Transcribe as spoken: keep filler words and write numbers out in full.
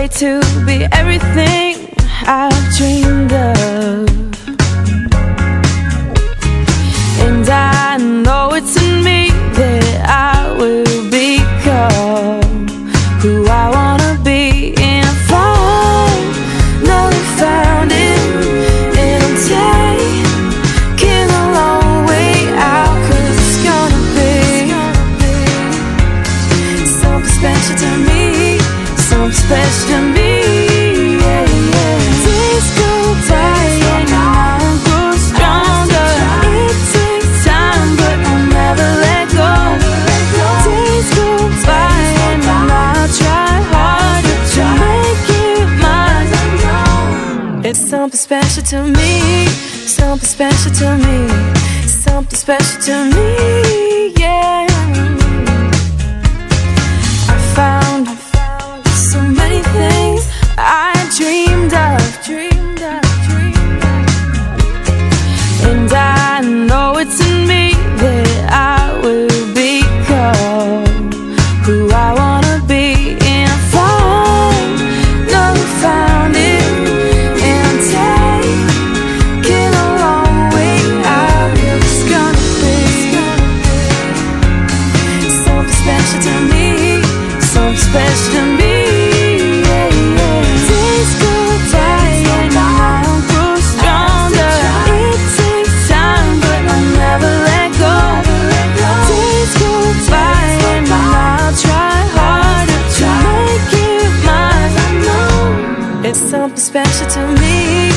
to be everything I've dreamed of. And I know it's in me that I will become who I wanna be. And if I've never found it, and I'm taking a long way out, 'cause it's gonna be something special to me, something special to me. It's something special to me, something special to me, something special to me, yeah. I found, I found so many things I dreamed of, dreamed of, dreamed of. And I know it's in me that I will become who I wanna be. And if I've never found it, special to me, yeah, yeah. Days go by and I'll grow stronger. It takes time, but I'll never let go. Days go by and I'll try harder to make it mine. I know it's something special to me.